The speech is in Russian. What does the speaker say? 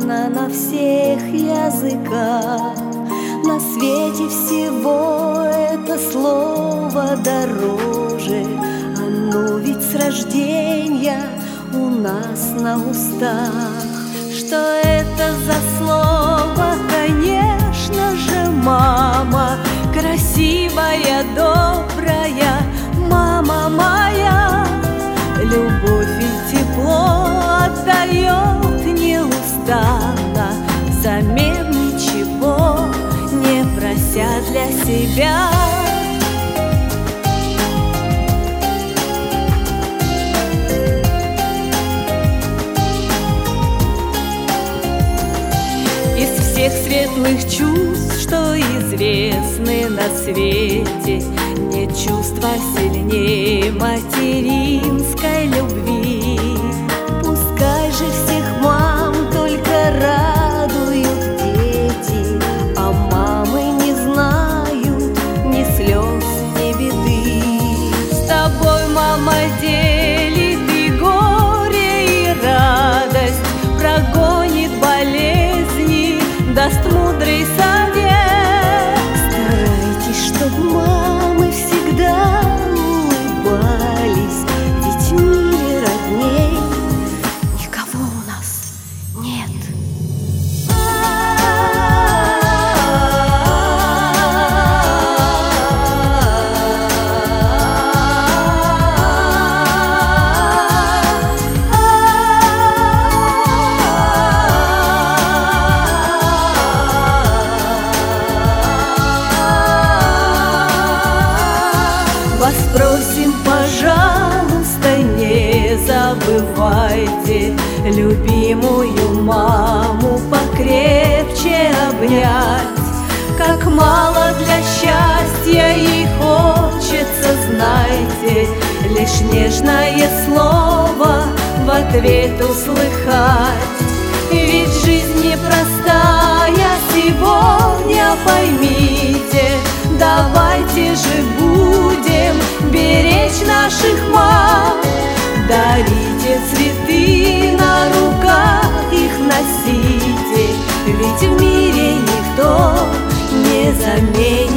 известно на всех языках. На свете всего это слово дороже. Оно ведь с рождения у нас на устах. Что это за слово? Конечно же, мама. Красивая, добрая мама моя. Любовь и тепло отдает неустанно, взамен ничего не прося для себя. Из всех светлых чувств, что известны на свете, нет чувства сильнее материнской любви. Пускай же всех мам только радуют дети, а мамы не знают ни слез, ни беды. С тобой мама делит и горе, и радость, прогонит болезни, даст мудрый совет. Старайтесь, чтоб мамы всегда улыбались, ведь в мире родней никого у нас нет. Вас просим, пожалуйста, не забывайте любимую маму покрепче обнять. Как мало для счастья ей хочется, знайте, лишь нежное слово в ответ услыхать. Ведь жизнь непростая сегодня, поймите. Давайте же будем беречь наших мам. Дарите цветы, на руках их носите, ведь в мире никто не заменит